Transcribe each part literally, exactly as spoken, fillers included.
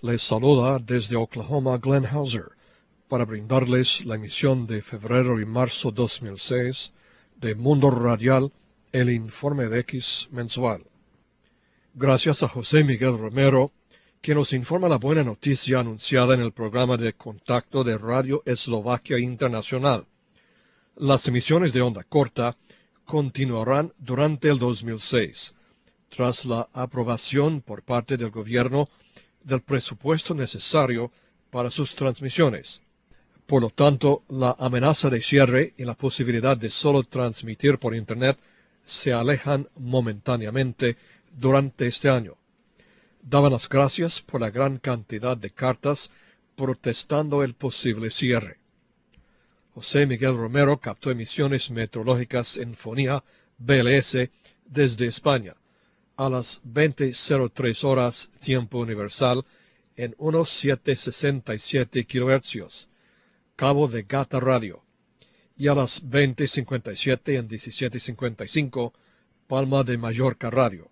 Les saluda desde Oklahoma Glenn Hauser para brindarles la emisión de febrero y marzo dos mil seis de Mundo Radial, el informe de X mensual. Gracias a José Miguel Romero, quien nos informa la buena noticia anunciada en el programa de contacto de Radio Eslovaquia Internacional. Las emisiones de onda corta continuarán durante el dos mil seis, tras la aprobación por parte del gobierno del presupuesto necesario para sus transmisiones. Por lo tanto, la amenaza de cierre y la posibilidad de solo transmitir por Internet se alejan momentáneamente durante este año. Daban las gracias por la gran cantidad de cartas protestando el posible cierre. José Miguel Romero captó emisiones meteorológicas en fonía B L S desde España a las veinte cero tres horas tiempo universal en diecisiete sesenta y siete kilohercios, Cabo de Gata Radio, y a las veinte cincuenta y siete en diecisiete cincuenta y cinco, Palma de Mallorca Radio.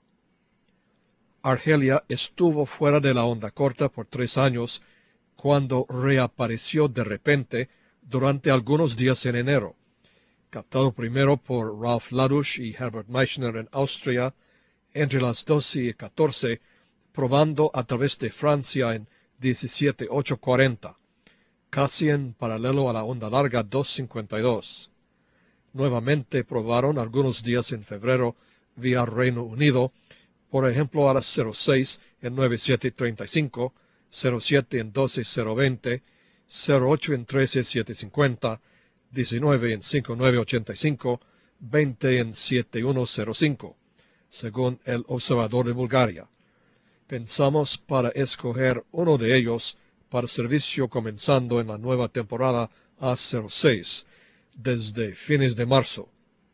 Argelia estuvo fuera de la onda corta por tres años, cuando reapareció de repente durante algunos días en enero, captado primero por Ralf Ladusch y Herbert Meichner en Austria, entre las doce y catorce, probando a través de Francia en diecisiete ochocientos cuarenta, casi en paralelo a la onda larga doscientos cincuenta y dos. Nuevamente probaron algunos días en febrero vía Reino Unido, por ejemplo a las cero seis en noventa y siete treinta y cinco, cero siete en doce cero veinte, cero ocho en trece setecientos cincuenta, diecinueve en cincuenta y nueve ochenta y cinco, veinte en setenta y uno cero cinco, según el Observador de Bulgaria. Pensamos para escoger uno de ellos para servicio comenzando en la nueva temporada A cero seis, desde fines de marzo.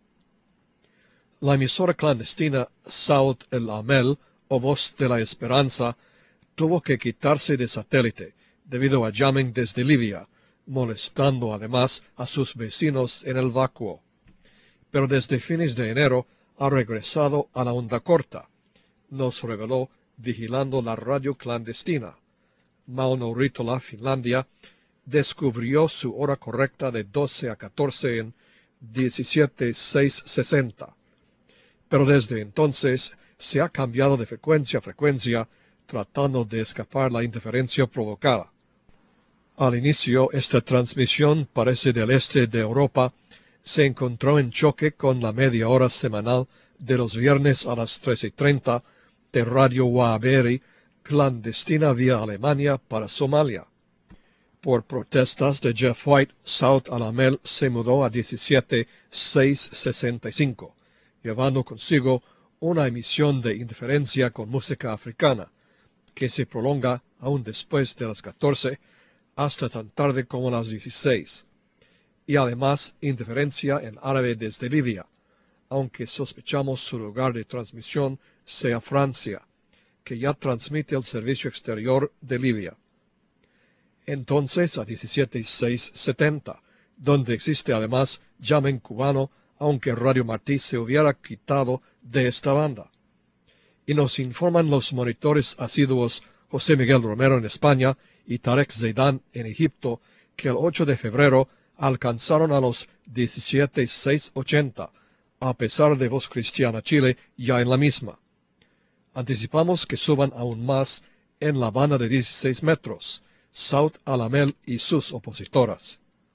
La emisora clandestina Saut el Amel, o Voz de la Esperanza, tuvo que quitarse de satélite debido a jamming desde Libia, molestando además a sus vecinos en el vacuo. Pero desde fines de enero ha regresado a la onda corta, nos reveló vigilando la radio clandestina. Mauno Ritola, Finlandia, descubrió su hora correcta de doce a catorce en diecisiete seiscientos sesenta. Pero desde entonces se ha cambiado de frecuencia a frecuencia, tratando de escapar la interferencia provocada. Al inicio, esta transmisión parece del este de Europa, se encontró en choque con la media hora semanal de los viernes a las trece y treinta de Radio Waaberi, clandestina vía Alemania para Somalia. Por protestas de Jeff White, Saut al Amel se mudó a diecisiete seiscientos sesenta y cinco, llevando consigo una emisión de interferencia con música africana, que se prolonga aún después de las catorce hasta tan tarde como las dieciséis, y además interferencia en árabe desde Libia, aunque sospechamos su lugar de transmisión sea Francia, que ya transmite el servicio exterior de Libia. Entonces a diecisiete seiscientos setenta, donde existe además jamming cubano, aunque Radio Martí se hubiera quitado de esta banda. Y nos informan los monitores asiduos José Miguel Romero en España y Tarek Zeidan en Egipto, que el ocho de febrero alcanzaron a los diecisiete seiscientos ochenta, a pesar de Voz Cristiana Chile ya en la misma. Anticipamos que suban aún más en la banda de dieciséis metros, Saut al Amel y sus opositoras.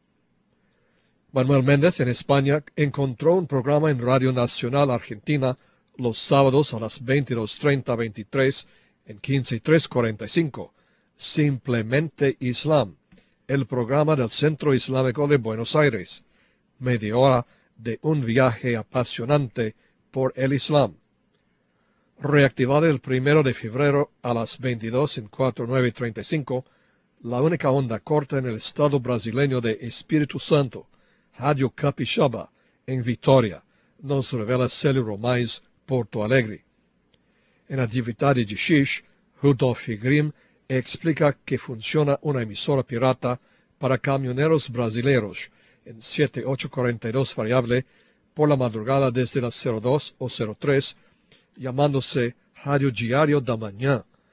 Manuel Méndez en España encontró un programa en Radio Nacional Argentina los sábados a las veintidós treinta a veintitrés en quince y tres cuarenta y cinco, Simplemente Islam, el programa del Centro Islámico de Buenos Aires, media hora de un viaje apasionante por el Islam. Reactivada el primero de febrero a las veintidós en cuarenta y nueve treinta y cinco, la única onda corta en el estado brasileño de Espíritu Santo, Radio Capixaba, en Vitoria, nos revela Célio Romais, Porto Alegre. En Atividade de Xix, Rudolf Grimm explica que funciona una emisora pirata para camioneros brasileños en siete ocho cuarenta y dos variable por la madrugada desde las cero dos o cero tres, llamándose Radio Diário da Manhã,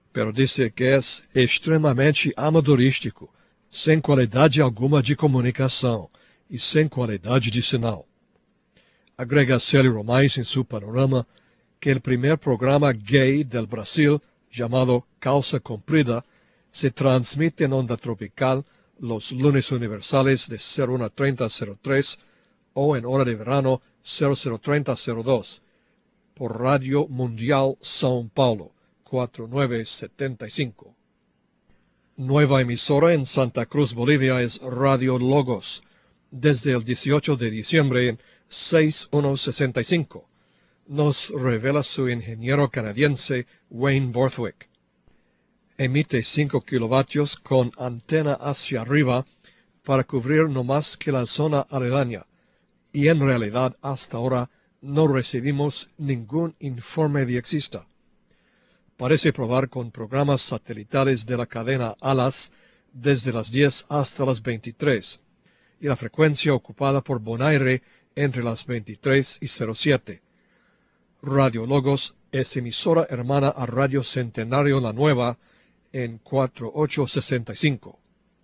pero dice que es extremamente amadorístico, sem qualidade alguma de comunicação e sem qualidade de sinal. Agrega Célio Romais em seu panorama que o primeiro programa gay del Brasil, chamado Calça Comprida, se transmite en onda tropical los lunes universales de cero una treinta a cero tres o en hora de verano cero cero treinta a cero dos por Radio Mundial São Paulo cuatro nueve setenta y cinco. Nueva emisora en Santa Cruz, Bolivia es Radio Logos, desde el dieciocho de diciembre en seis mil ciento sesenta y cinco. Nos revela su ingeniero canadiense Wayne Borthwick. Emite cinco kilovatios con antena hacia arriba para cubrir no más que la zona aledaña, y en realidad hasta ahora no recibimos ningún informe de exista. Parece probar con programas satelitales de la cadena Alas desde las diez hasta las veintitrés, y la frecuencia ocupada por Bonaire entre las veintitrés y cero siete. Radio Logos es emisora hermana a Radio Centenario La Nueva en cuatro ocho sesenta y cinco.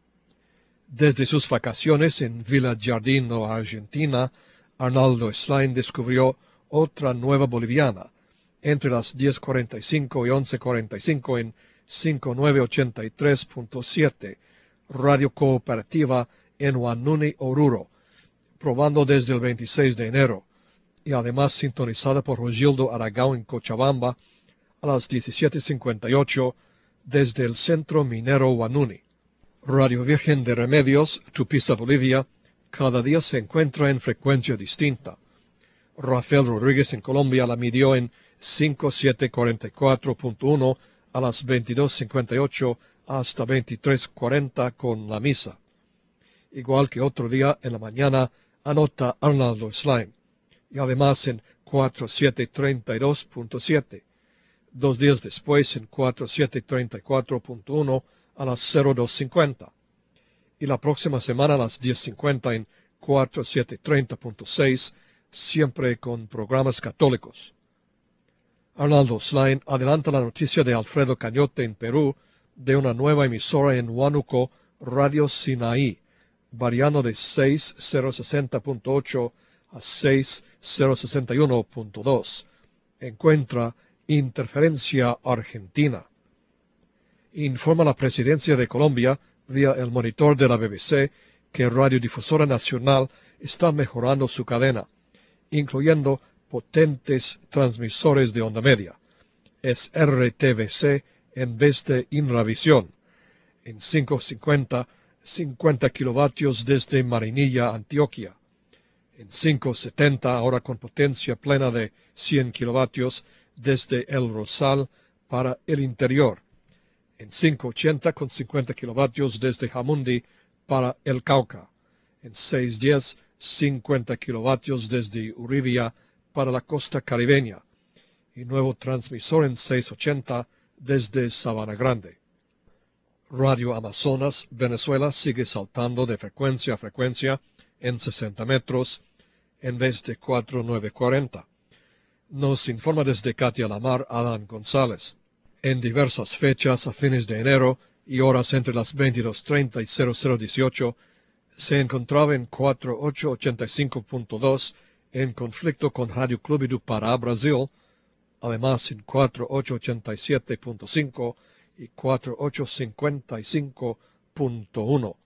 Desde sus vacaciones en Villa Giardino, Argentina, Arnaldo Slime descubrió otra nueva boliviana, entre las diez cuarenta y cinco y once cuarenta y cinco en cinco nueve ochenta y tres punto siete, Radio Cooperativa en Huanuni, Oruro, probando desde el veintiséis de enero, y además sintonizada por Rogildo Aragão en Cochabamba a las diecisiete cincuenta y ocho desde el Centro Minero Huanuni. Radio Virgen de Remedios, Tupiza, Bolivia, cada día se encuentra en frecuencia distinta. Rafael Rodríguez en Colombia la midió en cinco siete cuarenta y cuatro punto uno a las veintidós cincuenta y ocho hasta veintitrés cuarenta con la misa. Igual que otro día en la mañana anota Arnaldo Slime, y además en cuarenta y siete treinta y dos punto siete. Dos días después en cuarenta y siete treinta y cuatro punto uno a las cero dos cincuenta. Y la próxima semana a las diez cincuenta en cuarenta y siete treinta punto seis, siempre con programas católicos. Arnaldo Slime adelanta la noticia de Alfredo Cañote en Perú de una nueva emisora en Huánuco, Radio Sinaí, variando de seis mil sesenta punto ocho a seis mil sesenta y uno punto dos. Encuentra Interferencia Argentina. Informa la Presidencia de Colombia, vía el monitor de la B B C, que Radiodifusora Nacional está mejorando su cadena, incluyendo potentes transmisores de onda media. Es R T V C en vez de Inravisión, en quinientos cincuenta, cincuenta kilovatios desde Marinilla, Antioquia. En quinientos setenta, ahora con potencia plena de cien kilovatios desde El Rosal para el interior. En quinientos ochenta con cincuenta kilovatios desde Jamundi para el Cauca. En seiscientos diez, cincuenta kilovatios desde Uribia para la costa caribeña. Y nuevo transmisor en seiscientos ochenta desde Sabana Grande. Radio Amazonas, Venezuela, sigue saltando de frecuencia a frecuencia en sesenta metros en vez de cuarenta y nueve cuarenta. Nos informa desde Katia Lamar Adán González. En diversas fechas a fines de enero y horas entre las veintidós treinta y cero cero dieciocho, se encontraba en cuarenta y ocho ochenta y cinco punto dos en conflicto con Radio Clube do Pará, Brasil, además en cuarenta y ocho ochenta y siete punto cinco y cuarenta y ocho cincuenta y cinco punto uno.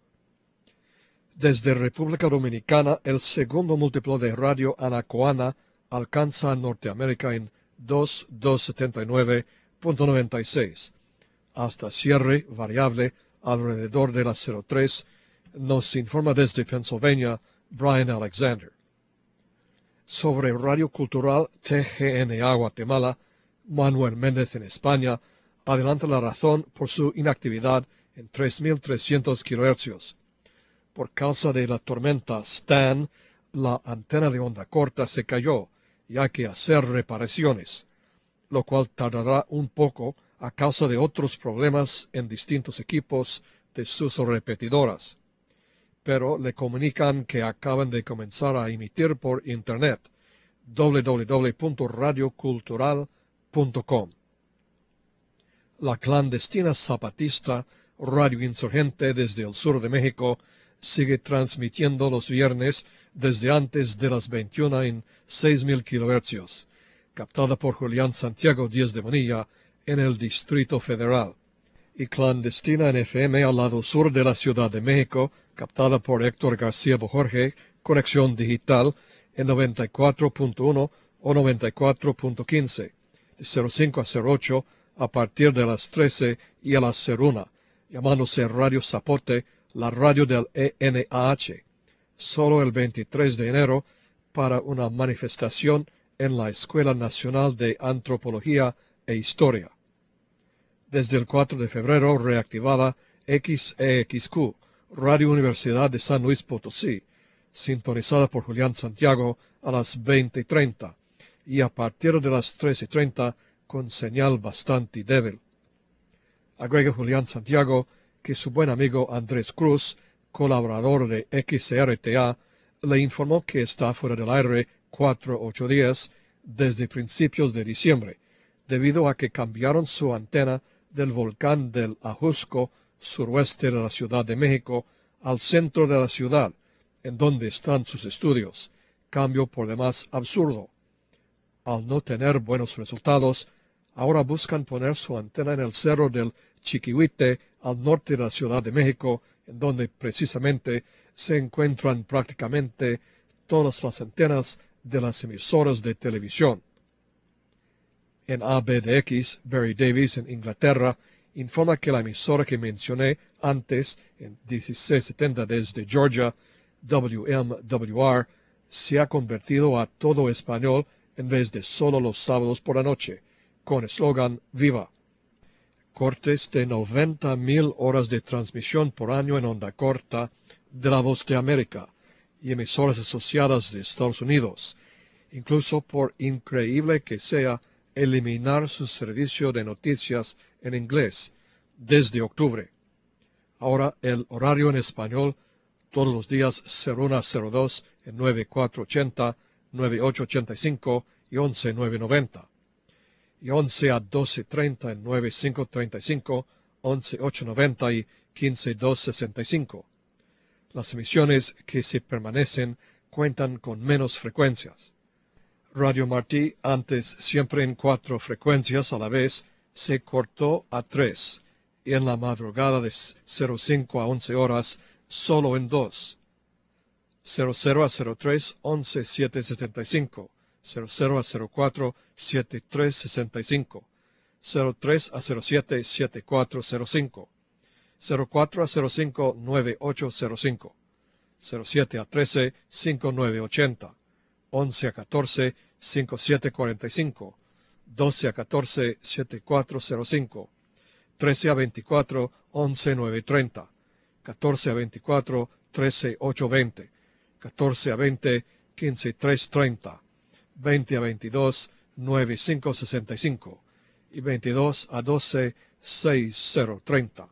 Desde República Dominicana, el segundo múltiplo de Radio Anacoana alcanza a Norteamérica en dos mil doscientos setenta y nueve punto noventa y seis. Hasta cierre variable alrededor de las cero tres, nos informa desde Pennsylvania Brian Alexander. Sobre Radio Cultural T G N A Guatemala, Manuel Méndez en España adelanta la razón por su inactividad en tres mil trescientos kilohercios. Por causa de la tormenta Stan, la antena de onda corta se cayó y hay que hacer reparaciones, lo cual tardará un poco a causa de otros problemas en distintos equipos de sus repetidoras. Pero le comunican que acaban de comenzar a emitir por internet doble u doble u doble u punto radio cultural punto com. La clandestina zapatista Radio Insurgente desde el sur de México sigue transmitiendo los viernes desde antes de las veintiuna en seis mil kilohercios, captada por Julián Santiago Díaz de Bonilla en el Distrito Federal, y clandestina en F M al lado sur de la Ciudad de México, captada por Héctor García Bojorge, conexión digital en noventa y cuatro punto uno o noventa y cuatro punto quince, de cero cinco a cero ocho a partir de las trece y a las cero una, llamándose Radio Zapote, la radio del E N A H, solo el veintitrés de enero para una manifestación en la Escuela Nacional de Antropología e Historia. Desde el cuatro de febrero reactivada X E X Q, Radio Universidad de San Luis Potosí, sintonizada por Julián Santiago a las veinte y treinta y a partir de las trece y treinta con señal bastante débil. Agrega Julián Santiago que su buen amigo Andrés Cruz, colaborador de X R T A, le informó que está fuera del aire cuatro a ocho días desde principios de diciembre, debido a que cambiaron su antena del volcán del Ajusco, suroeste de la Ciudad de México, al centro de la ciudad, en donde están sus estudios, cambio por demás absurdo. Al no tener buenos resultados, ahora buscan poner su antena en el cerro del Chiquihuite, al norte de la Ciudad de México, en donde precisamente se encuentran prácticamente todas las antenas de las emisoras de televisión. En A B D X, Barry Davis, en Inglaterra, informa que la emisora que mencioné antes, en dieciséis setenta desde Georgia, W M W R, se ha convertido a todo español en vez de solo los sábados por la noche, con eslogan Viva. Cortes de noventa mil horas de transmisión por año en onda corta de La Voz de América y emisoras asociadas de Estados Unidos, incluso por increíble que sea, eliminar su servicio de noticias en inglés desde octubre. Ahora el horario en español todos los días cero uno a cero dos en nueve cuatro ochenta, nueve ocho ochenta y cinco y once nueve noventa. Y once a doce treinta en nueve cinco treinta y cinco, once ocho noventa y quince dos sesenta y cinco. Las emisiones que se permanecen cuentan con menos frecuencias. Radio Martí, antes siempre en cuatro frecuencias a la vez, se cortó a tres, y en la madrugada de cero cinco a once horas, solo en dos. cero cero a cero tres, once siete setenta y cinco. cero cero a cero cuatro, setenta y tres sesenta y cinco, cero tres a cero siete, setenta y cuatro cero cinco, cero cuatro a cero cinco, noventa y ocho cero cinco, cero siete a trece, cincuenta y nueve ochenta, once a catorce, cincuenta y siete cuarenta y cinco, doce a catorce, setenta y cuatro cero cinco, trece a veinticuatro, once nueve treinta, catorce a veinticuatro, trece ocho veinte, catorce a veinte, quince tres treinta, veinte a veintidós, nueve cinco sesenta y cinco y veintidós a doce, seis cero treinta.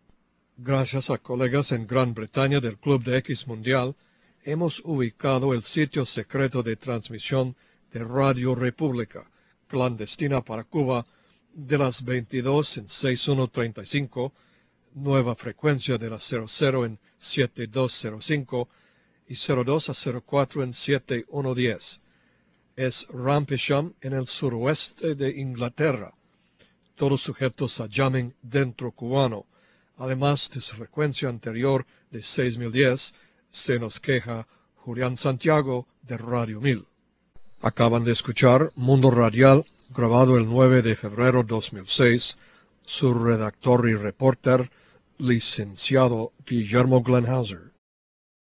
Gracias a colegas en Gran Bretaña del Club de X Mundial, hemos ubicado el sitio secreto de transmisión de Radio República, clandestina para Cuba, de las veintidós en sesenta y uno treinta y cinco, nueva frecuencia de las cero cero en setenta y dos cero cinco y cero dos a cero cuatro en setenta y uno diez. Es Rampisham en el suroeste de Inglaterra, todos sujetos a jamming dentro cubano, además de su frecuencia anterior de seis mil diez, se nos queja Julián Santiago de Radio mil. Acaban de escuchar Mundo Radial, grabado el nueve de febrero de dos mil seis, su redactor y reporter, licenciado Guillermo Glenhauser.